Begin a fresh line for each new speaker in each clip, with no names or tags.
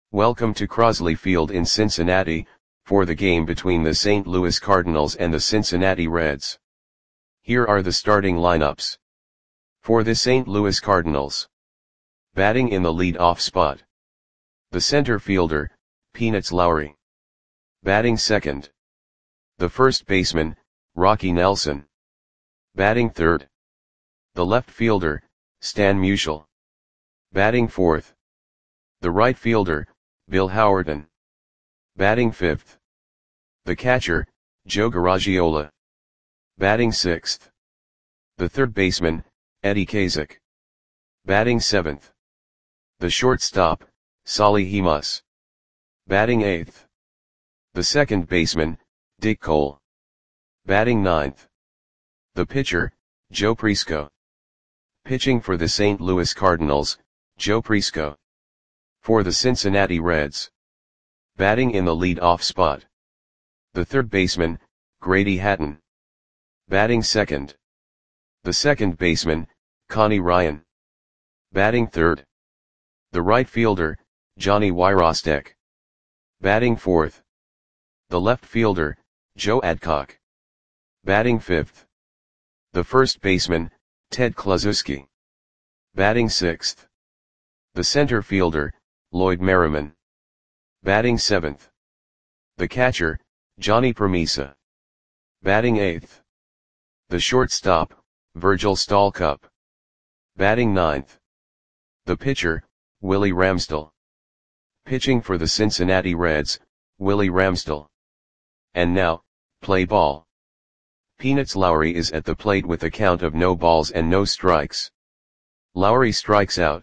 Welcome to Crosley Field in Cincinnati, for the game between the St. Louis Cardinals and the Cincinnati Reds. Here are the starting lineups. For the St. Louis Cardinals. Batting in the lead-off spot. The center fielder, Peanuts Lowry. Batting second. The first baseman, Rocky Nelson. Batting third. The left fielder, Stan Musial. Batting fourth. The right fielder, Bill Howerton. Batting fifth. The catcher, Joe Garagiola. Batting sixth. The third baseman, Eddie Kazak. Batting seventh. The shortstop, Solly Hemus. Batting eighth. The second baseman, Dick Cole. Batting ninth. The pitcher, Joe Prisco. Pitching for the St. Louis Cardinals, Joe Prisco. For the Cincinnati Reds. Batting in the lead-off spot. The third baseman, Grady Hatton. Batting second. The second baseman, Connie Ryan. Batting third. The right fielder, Johnny Wyrostek. Batting fourth. The left fielder, Joe Adcock. Batting fifth. The first baseman, Ted Kluszewski. Batting sixth. The center fielder, Lloyd Merriman. Batting seventh. The catcher, Johnny Permisa. Batting eighth. The shortstop, Virgil Stalcup. Batting ninth. The pitcher, Willie Ramsdell. Pitching for the Cincinnati Reds, Willie Ramsdell. And now, play ball. Peanuts Lowry is at the plate with a count of no balls and no strikes. Lowry strikes out.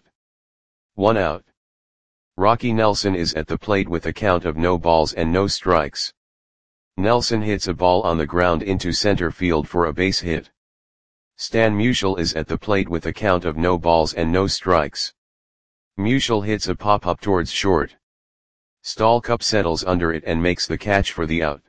1 out. Rocky Nelson is at the plate with a count of no balls and no strikes. Nelson hits a ball on the ground into center field for a base hit. Stan Musial is at the plate with a count of no balls and no strikes. Musial hits a pop-up towards short. Stalcup settles under it and makes the catch for the out.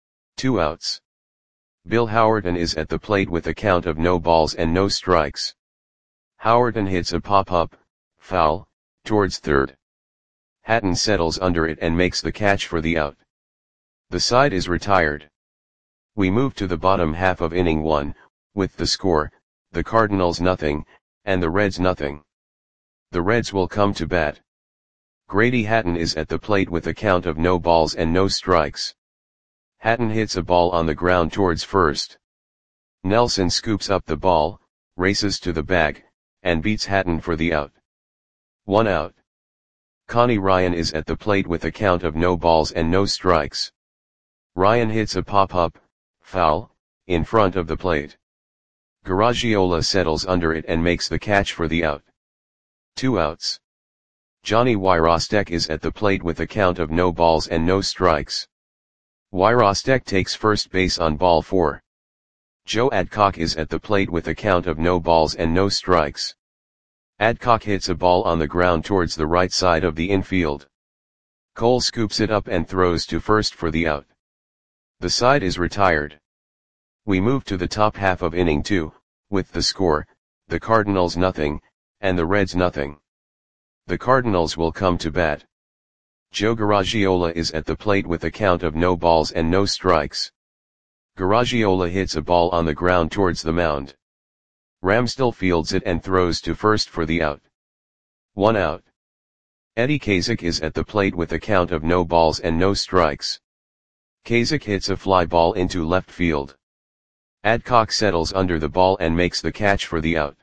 2 outs. Bill Howerton is at the plate with a count of no balls and no strikes. Howerton hits a pop-up, foul, towards third. Hatton settles under it and makes the catch for the out. The side is retired. We move to the bottom half of inning 1, with the score, the Cardinals nothing, and the Reds nothing. The Reds will come to bat. Grady Hatton is at the plate with a count of no balls and no strikes. Hatton hits a ball on the ground towards first. Nelson scoops up the ball, races to the bag, and beats Hatton for the out. 1 out. Connie Ryan is at the plate with a count of no balls and no strikes. Ryan hits a pop-up, foul, in front of the plate. Garagiola settles under it and makes the catch for the out. 2 outs. Johnny Wyrostek is at the plate with a count of no balls and no strikes. Wyrostek takes first base on ball 4. Joe Adcock is at the plate with a count of no balls and no strikes. Adcock hits a ball on the ground towards the right side of the infield. Cole scoops it up and throws to first for the out. The side is retired. We move to the top half of inning 2, with the score, the Cardinals nothing, and the Reds nothing. The Cardinals will come to bat. Joe Garagiola is at the plate with a count of no balls and no strikes. Garagiola hits a ball on the ground towards the mound. Ramsdell fields it and throws to first for the out. 1 out. Eddie Kazak is at the plate with a count of no balls and no strikes. Kazak hits a fly ball into left field. Adcock settles under the ball and makes the catch for the out.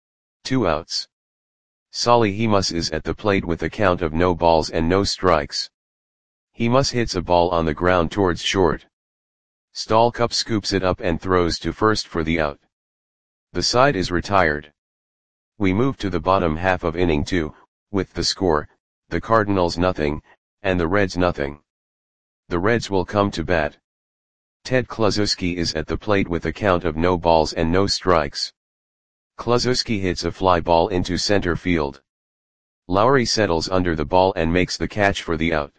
2 outs. Solly Hemus is at the plate with a count of no balls and no strikes. Hemus hits a ball on the ground towards short. Stalcup scoops it up and throws to first for the out. The side is retired. We move to the bottom half of inning 2, with the score, the Cardinals nothing, and the Reds nothing. The Reds will come to bat. Ted Kluszewski is at the plate with a count of no balls and no strikes. Kluszewski hits a fly ball into center field. Lowry settles under the ball and makes the catch for the out.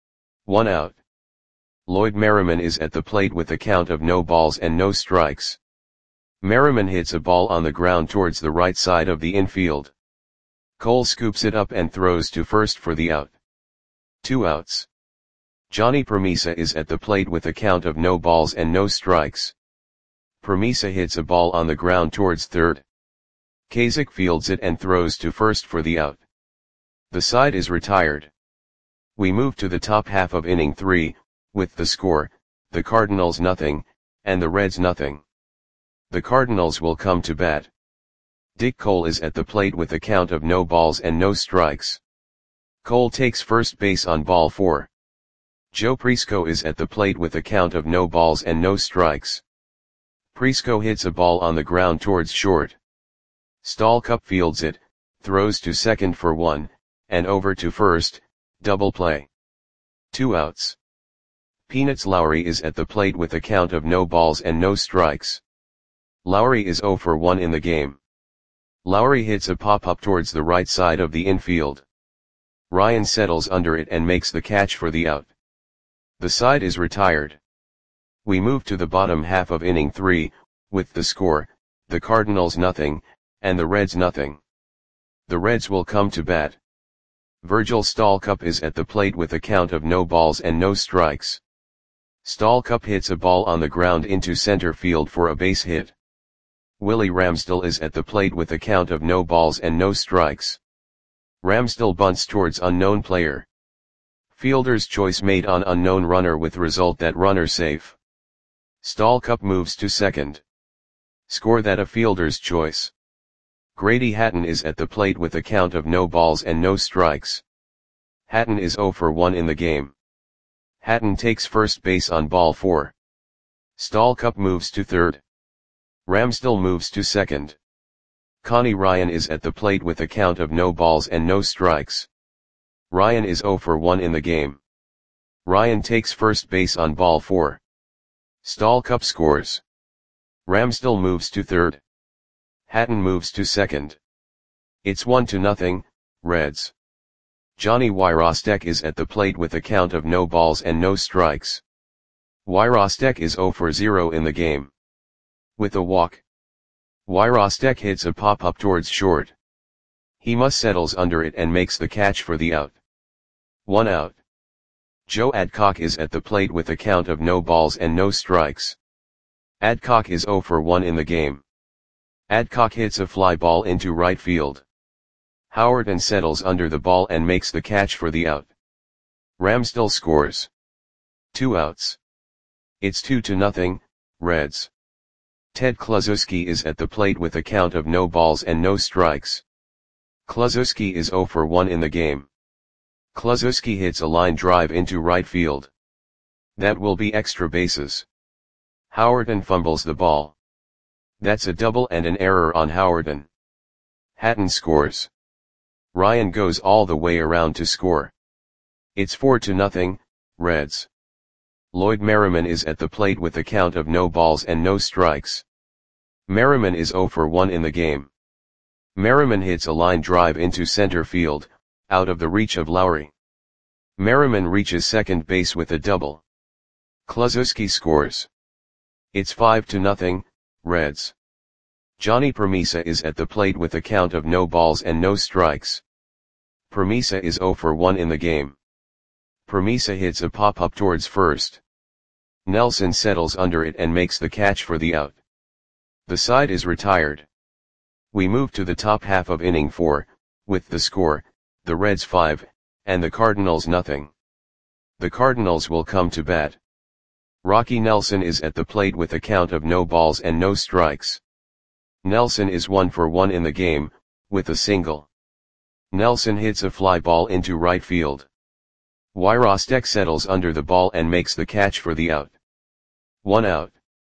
1 out. Lloyd Merriman is at the plate with a count of no balls and no strikes. Merriman hits a ball on the ground towards the right side of the infield. Cole scoops it up and throws to first for the out. 2 outs. Johnny Promisa is at the plate with a count of no balls and no strikes. Promisa hits a ball on the ground towards third. Kasich fields it and throws to first for the out. The side is retired. We move to the top half of inning 3, with the score, the Cardinals nothing, and the Reds nothing. The Cardinals will come to bat. Dick Cole is at the plate with a count of no balls and no strikes. Cole takes first base on ball 4. Joe Prisco is at the plate with a count of no balls and no strikes. Prisco hits a ball on the ground towards short. Stallcup fields it, throws to second for 1, and over to first, double play. 2 outs. Peanuts Lowry is at the plate with a count of no balls and no strikes. Lowry is 0 for 1 in the game. Lowry hits a pop-up towards the right side of the infield. Ryan settles under it and makes the catch for the out. The side is retired. We move to the bottom half of inning 3, with the score, the Cardinals nothing, and the Reds nothing. The Reds will come to bat. Virgil Stallcup is at the plate with a count of no balls and no strikes. Stallcup hits a ball on the ground into center field for a base hit. Willie Ramsdell is at the plate with a count of no balls and no strikes. Ramsdell bunts towards unknown player. Fielder's choice made on unknown runner with result that runner safe. Stallcup moves to second. Score that a fielder's choice. Grady Hatton is at the plate with a count of no balls and no strikes. Hatton is 0 for 1 in the game. Hatton takes first base on ball 4. Stallcup moves to third. Ramsdell moves to second. Connie Ryan is at the plate with a count of no balls and no strikes. Ryan is 0 for 1 in the game. Ryan takes first base on ball 4. Stallcup scores. Ramsdell moves to third. Hatton moves to second. It's 1-0, Reds. Johnny Wyrostek is at the plate with a count of no balls and no strikes. Wyrostek is 0 for 0 in the game. With a walk. Wyrostek hits a pop-up towards short. He must settles under it and makes the catch for the out. 1 out. Joe Adcock is at the plate with a count of no balls and no strikes. Adcock is 0 for 1 in the game. Adcock hits a fly ball into right field. Howerton settles under the ball and makes the catch for the out. Ramsdell scores. 2 outs. It's 2-0, Reds. Ted Kluszewski is at the plate with a count of no balls and no strikes. Kluszewski is 0 for 1 in the game. Kluszewski hits a line drive into right field. That will be extra bases. Howerton fumbles the ball. That's a double and an error on Howerton. Hatton scores. Ryan goes all the way around to score. It's 4-0, Reds. Lloyd Merriman is at the plate with a count of no balls and no strikes. Merriman is 0 for 1 in the game. Merriman hits a line drive into center field, out of the reach of Lowry. Merriman reaches second base with a double. Kluszewski scores. It's 5-0, Reds. Johnny Promisa is at the plate with a count of no balls and no strikes. Promisa is 0 for 1 in the game. Promisa hits a pop-up towards first. Nelson settles under it and makes the catch for the out. The side is retired. We move to the top half of inning 4, with the score, the Reds 5, and the Cardinals nothing. The Cardinals will come to bat. Rocky Nelson is at the plate with a count of no balls and no strikes. Nelson is 1 for 1 in the game, with a single. Nelson hits a fly ball into right field. Wyrostek settles under the ball and makes the catch for the out. 1 out.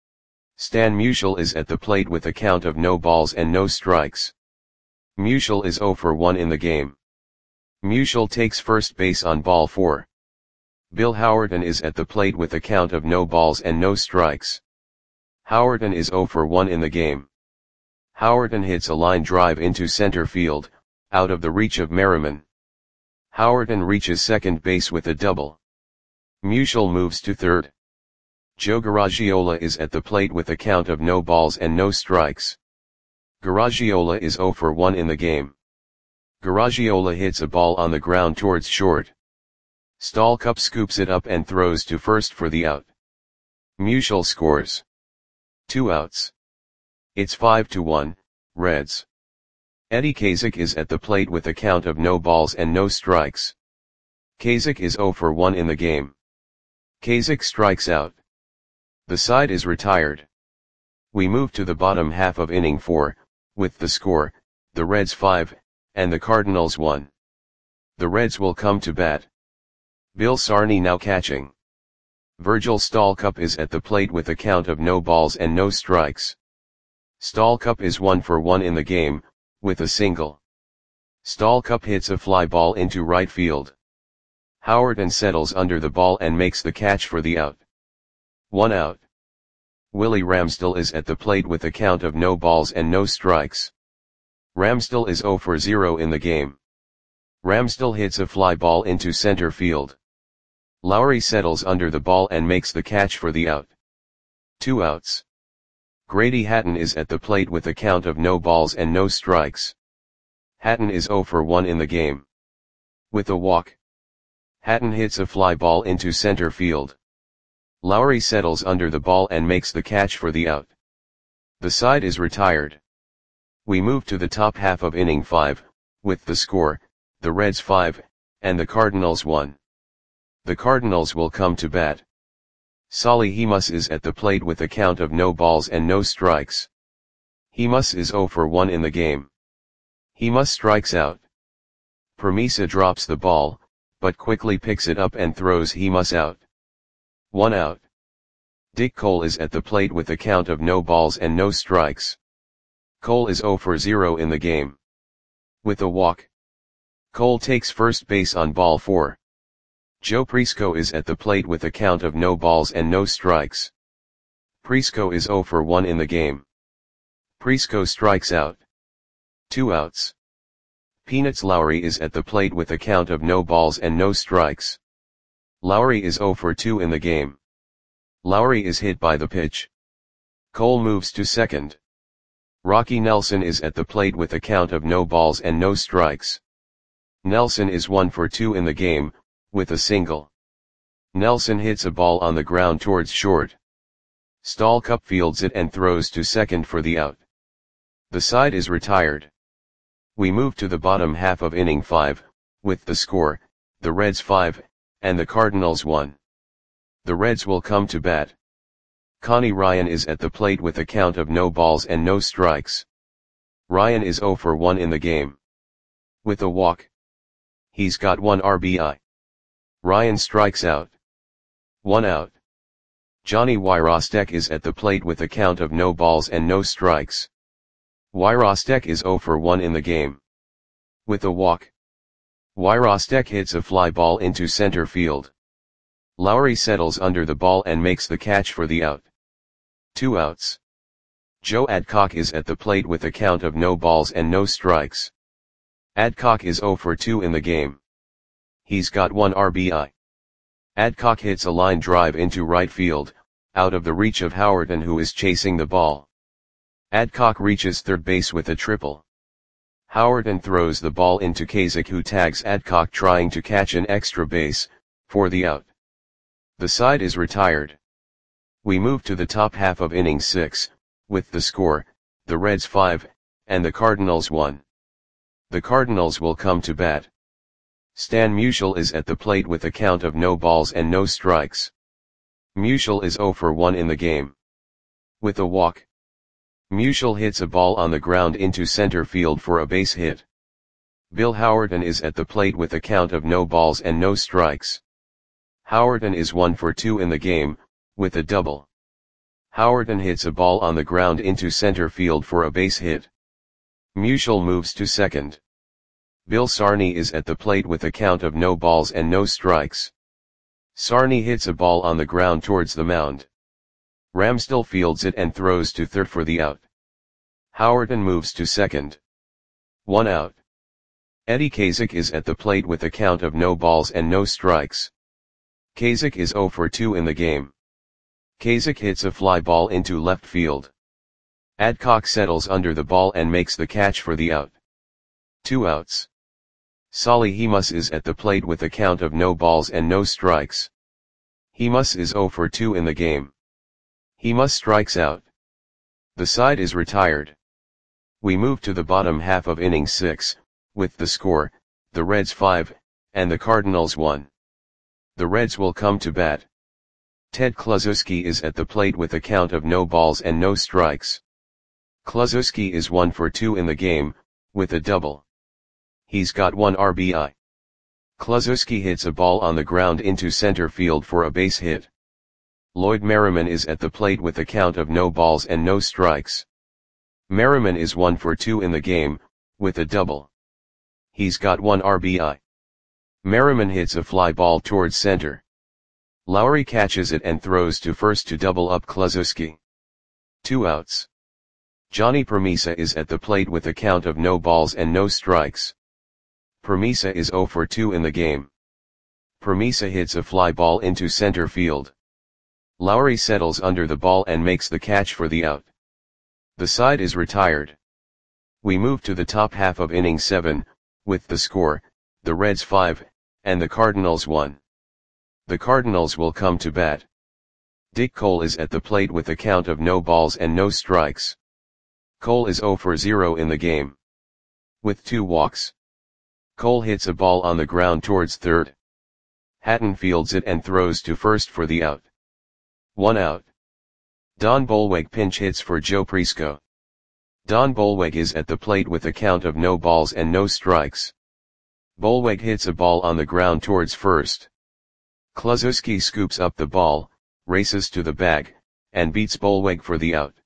Stan Musial is at the plate with a count of no balls and no strikes. Musial is 0 for 1 in the game. Musial takes first base on ball 4. Bill Howerton is at the plate with a count of no balls and no strikes. Howerton is 0 for 1 in the game. Howerton hits a line drive into center field, out of the reach of Merriman. Howerton reaches second base with a double. Musial moves to third. Joe Garagiola is at the plate with a count of no balls and no strikes. Garagiola is 0 for 1 in the game. Garagiola hits a ball on the ground towards short. Stallcup scoops it up and throws to first for the out. Musial scores. 2 outs. It's 5-1, Reds. Eddie Kazak is at the plate with a count of no balls and no strikes. Kazak is 0 for 1 in the game. Kazak strikes out. The side is retired. We move to the bottom half of inning 4, with the score, the Reds 5, and the Cardinals 1. The Reds will come to bat. Bill Sarney now catching. Virgil Stallcup is at the plate with a count of no balls and no strikes. Stallcup is 1 for 1 in the game, with a single. Stallcup hits a fly ball into right field. Howard settles under the ball and makes the catch for the out. 1 out. Willie Ramsdell is at the plate with a count of no balls and no strikes. Ramsdell is 0 for 0 in the game. Ramsdell hits a fly ball into center field. Lowry settles under the ball and makes the catch for the out. 2 outs. Grady Hatton is at the plate with a count of no balls and no strikes. Hatton is 0 for 1 in the game. With a walk. Hatton hits a fly ball into center field. Lowry settles under the ball and makes the catch for the out. The side is retired. We move to the top half of inning 5, with the score, the Reds 5, and the Cardinals 1. The Cardinals will come to bat. Solly Hemus is at the plate with a count of no balls and no strikes. Hemus is 0 for 1 in the game. Hemus strikes out. Premisa drops the ball, but quickly picks it up and throws Hemus out. 1 out. Dick Cole is at the plate with a count of no balls and no strikes. Cole is 0 for 0 in the game. With a walk. Cole takes first base on ball 4. Joe Prisco is at the plate with a count of no balls and no strikes. Prisco is 0 for 1 in the game. Prisco strikes out. 2 outs. Peanuts Lowry is at the plate with a count of no balls and no strikes. Lowry is 0 for 2 in the game. Lowry is hit by the pitch. Cole moves to second. Rocky Nelson is at the plate with a count of no balls and no strikes. Nelson is 1 for 2 in the game, with a single. Nelson hits a ball on the ground towards short. Stallcup fields it and throws to second for the out. The side is retired. We move to the bottom half of inning 5, with the score, the Reds 5, and the Cardinals 1. The Reds will come to bat. Connie Ryan is at the plate with a count of no balls and no strikes. Ryan is 0 for 1 in the game. With a walk. He's got 1 RBI. Ryan strikes out. 1 out. Johnny Wyrostek is at the plate with a count of no balls and no strikes. Wyrostek is 0 for 1 in the game. With a walk. Wyrostek hits a fly ball into center field. Lowry settles under the ball and makes the catch for the out. 2 outs. Joe Adcock is at the plate with a count of no balls and no strikes. Adcock is 0 for 2 in the game. He's got 1 RBI. Adcock hits a line drive into right field, out of the reach of Howard who is chasing the ball. Adcock reaches third base with a triple. Howard throws the ball into Kazak who tags Adcock trying to catch an extra base, for the out. The side is retired. We move to the top half of inning 6, with the score, the Reds 5, and the Cardinals 1. The Cardinals will come to bat. Stan Musial is at the plate with a count of no balls and no strikes. Musial is 0 for 1 in the game. With a walk. Musial hits a ball on the ground into center field for a base hit. Bill Howard is at the plate with a count of no balls and no strikes. Howard is 1 for 2 in the game, with a double. Howard hits a ball on the ground into center field for a base hit. Musial moves to second. Bill Sarney is at the plate with a count of no balls and no strikes. Sarney hits a ball on the ground towards the mound. Ramsdell fields it and throws to third for the out. Howard moves to second. 1 out. Eddie Kazak is at the plate with a count of no balls and no strikes. Kazak is 0 for 2 in the game. Kazak hits a fly ball into left field. Adcock settles under the ball and makes the catch for the out. 2 outs. Solly Hemus is at the plate with a count of no balls and no strikes. Hemus is 0 for 2 in the game. Hemus strikes out. The side is retired. We move to the bottom half of inning 6, with the score, the Reds 5, and the Cardinals 1. The Reds will come to bat. Ted Kluszewski is at the plate with a count of no balls and no strikes. Kluszewski is 1 for 2 in the game, with a double. He's got 1 RBI. Kluszewski hits a ball on the ground into center field for a base hit. Lloyd Merriman is at the plate with a count of no balls and no strikes. Merriman is 1 for 2 in the game, with a double. He's got 1 RBI. Merriman hits a fly ball towards center. Lowry catches it and throws to first to double up Kluszewski. 2 outs. Johnny Permisa is at the plate with a count of no balls and no strikes. Permisa is 0 for 2 in the game. Permisa hits a fly ball into center field. Lowry settles under the ball and makes the catch for the out. The side is retired. We move to the top half of inning 7, with the score, the Reds 5, and the Cardinals 1. The Cardinals will come to bat. Dick Cole is at the plate with a count of no balls and no strikes. Cole is 0 for 0 in the game. With 2 walks. Cole hits a ball on the ground towards third. Hatton fields it and throws to first for the out. 1 out. Don Bolweg pinch hits for Joe Prisco. Don Bolweg is at the plate with a count of no balls and no strikes. Bolweg hits a ball on the ground towards first. Kluszewski scoops up the ball, races to the bag, and beats Bolweg for the out.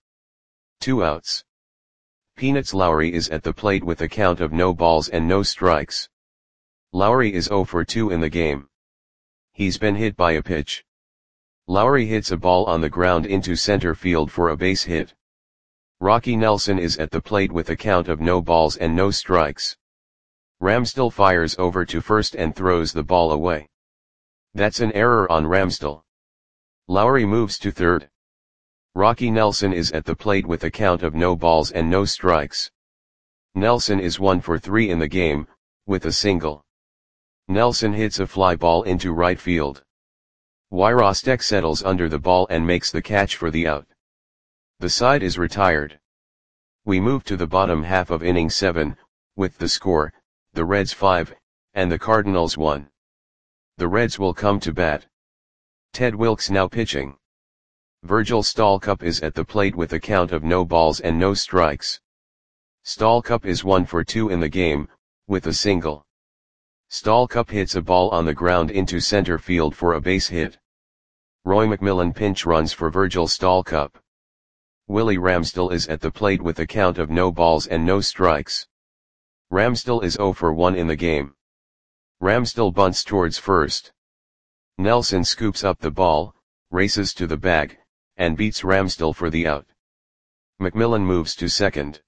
2 outs. Peanuts Lowry is at the plate with a count of no balls and no strikes. Lowry is 0 for 2 in the game. He's been hit by a pitch. Lowry hits a ball on the ground into center field for a base hit. Rocky Nelson is at the plate with a count of no balls and no strikes. Ramsdell fires over to first and throws the ball away. That's an error on Ramsdell. Lowry moves to third. Rocky Nelson is at the plate with a count of no balls and no strikes. Nelson is 1 for 3 in the game, with a single. Nelson hits a fly ball into right field. Wyrostek settles under the ball and makes the catch for the out. The side is retired. We move to the bottom half of inning 7, with the score, the Reds 5, and the Cardinals 1. The Reds will come to bat. Ted Wilks now pitching. Virgil Stalcup is at the plate with a count of no balls and no strikes. Stalcup is 1 for 2 in the game, with a single. Stalcup hits a ball on the ground into center field for a base hit. Roy McMillan pinch runs for Virgil Stalcup. Willie Ramsdell is at the plate with a count of no balls and no strikes. Ramsdell is 0 for 1 in the game. Ramsdell bunts towards first. Nelson scoops up the ball, races to the bag, and beats Ramsdell for the out. McMillan moves to second.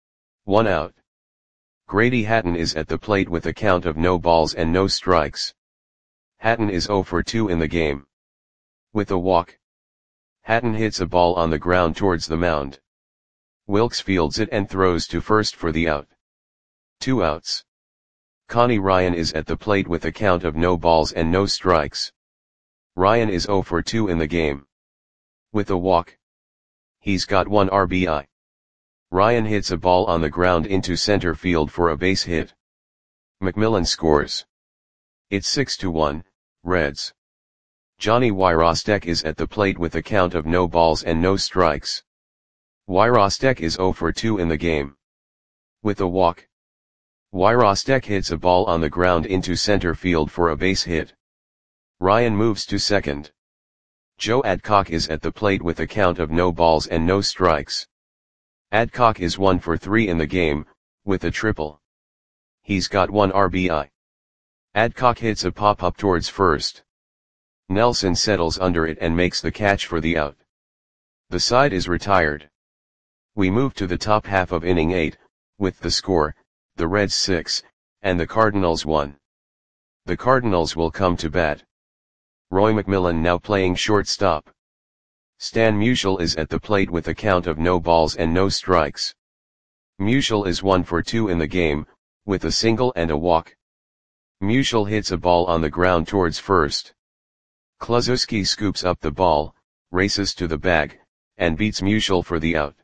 1 out. Grady Hatton is at the plate with a count of no balls and no strikes. Hatton is 0 for 2 in the game. With a walk. Hatton hits a ball on the ground towards the mound. Wilks fields it and throws to first for the out. 2 outs. Connie Ryan is at the plate with a count of no balls and no strikes. Ryan is 0 for 2 in the game. With a walk. He's got 1 RBI. Ryan hits a ball on the ground into center field for a base hit. McMillan scores. It's 6-1, Reds. Johnny Wyrostek is at the plate with a count of no balls and no strikes. Wyrostek is 0 for 2 in the game. With a walk. Wyrostek hits a ball on the ground into center field for a base hit. Ryan moves to second. Joe Adcock is at the plate with a count of no balls and no strikes. Adcock is 1 for 3 in the game, with a triple. He's got 1 RBI. Adcock hits a pop-up towards first. Nelson settles under it and makes the catch for the out. The side is retired. We move to the top half of inning 8, with the score, the Reds 6, and the Cardinals 1. The Cardinals will come to bat. Roy McMillan now playing shortstop. Stan Musial is at the plate with a count of no balls and no strikes. Musial is 1 for 2 in the game, with a single and a walk. Musial hits a ball on the ground towards first. Kluszewski scoops up the ball, races to the bag, and beats Musial for the out.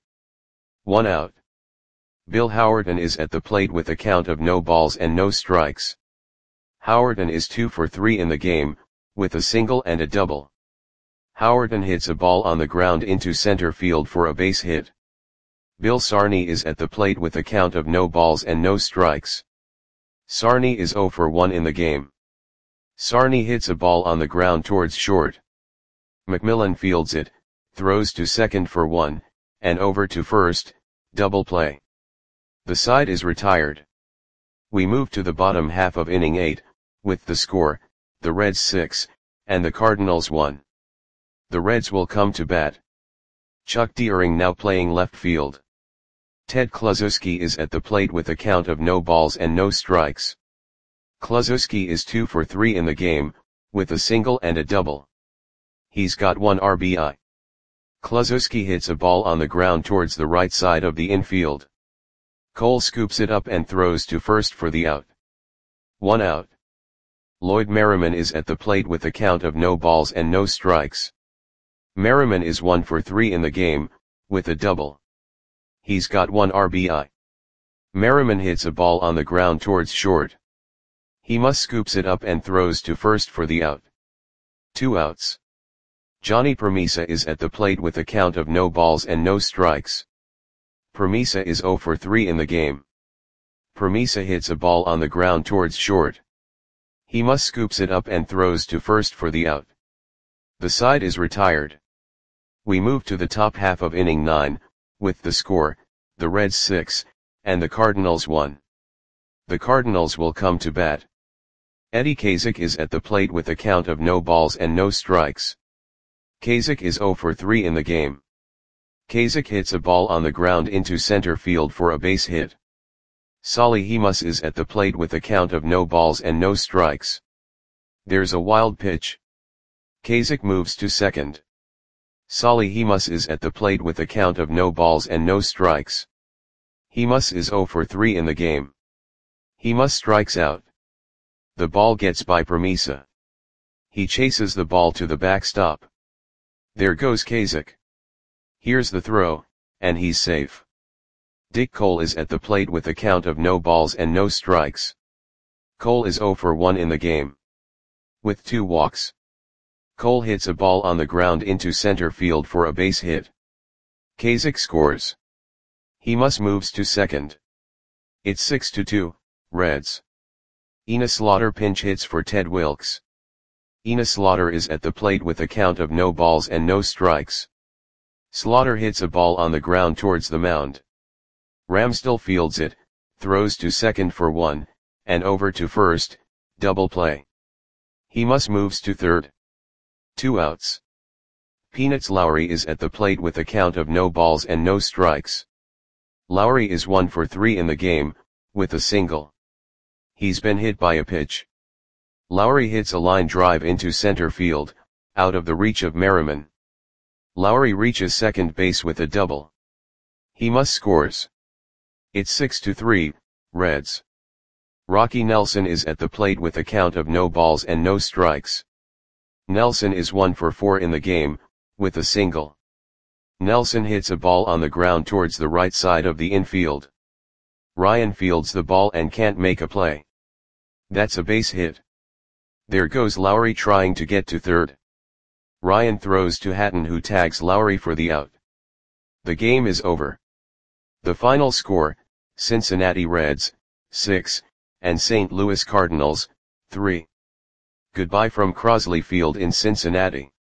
1 out. Bill Howerton is at the plate with a count of no balls and no strikes. Howerton is 2 for 3 in the game, with a single and a double. Howerton hits a ball on the ground into center field for a base hit. Bill Sarney is at the plate with a count of no balls and no strikes. Sarney is 0 for 1 in the game. Sarney hits a ball on the ground towards short. McMillan fields it, throws to second for 1, and over to first, double play. The side is retired. We move to the bottom half of inning 8, with the score, the Reds 6, and the Cardinals 1. The Reds will come to bat. Chuck Deering now playing left field. Ted Kluszewski is at the plate with a count of no balls and no strikes. Kluszewski is 2 for 3 in the game, with a single and a double. He's got 1 RBI. Kluszewski hits a ball on the ground towards the right side of the infield. Cole scoops it up and throws to first for the out. 1 out. Lloyd Merriman is at the plate with a count of no balls and no strikes. Merriman is 1 for 3 in the game, with a double. He's got 1 RBI. Merriman hits a ball on the ground towards short. He must scoops it up and throws to first for the out. 2 outs. Johnny Permisa is at the plate with a count of no balls and no strikes. Permisa is 0 for 3 in the game. Permisa hits a ball on the ground towards short. He must scoops it up and throws to first for the out. The side is retired. We move to the top half of inning 9, with the score, the Reds 6, and the Cardinals 1. The Cardinals will come to bat. Eddie Kazak is at the plate with a count of no balls and no strikes. Kazak is 0 for 3 in the game. Kazak hits a ball on the ground into center field for a base hit. Solly Hemus is at the plate with a count of no balls and no strikes. There's a wild pitch. Kazak moves to second. Solly Hemus is at the plate with a count of no balls and no strikes. Hemus is 0 for 3 in the game. Hemus strikes out. The ball gets by Permisa. He chases the ball to the backstop. There goes Kazak. Here's the throw, and he's safe. Dick Cole is at the plate with a count of no balls and no strikes. Cole is 0 for 1 in the game. With 2 walks. Cole hits a ball on the ground into center field for a base hit. Kazak scores. Hemus moves to second. It's 6-2, Reds. Ina Slaughter pinch hits for Ted Wilkes. Ina Slaughter is at the plate with a count of no balls and no strikes. Slaughter hits a ball on the ground towards the mound. Ramsdell fields it, throws to second for 1, and over to first, double play. Hemus moves to third. 2 outs. Peanuts Lowry is at the plate with a count of no balls and no strikes. Lowry is 1 for 3 in the game, with a single. He's been hit by a pitch. Lowry hits a line drive into center field, out of the reach of Merriman. Lowry reaches second base with a double. Hemus scores. It's 6-3, Reds. Rocky Nelson is at the plate with a count of no balls and no strikes. Nelson is 1 for 4 in the game, with a single. Nelson hits a ball on the ground towards the right side of the infield. Ryan fields the ball and can't make a play. That's a base hit. There goes Lowry trying to get to third. Ryan throws to Hatton, who tags Lowry for the out. The game is over. The final score, Cincinnati Reds, 6, and St. Louis Cardinals, 3. Goodbye from Crosley Field in Cincinnati.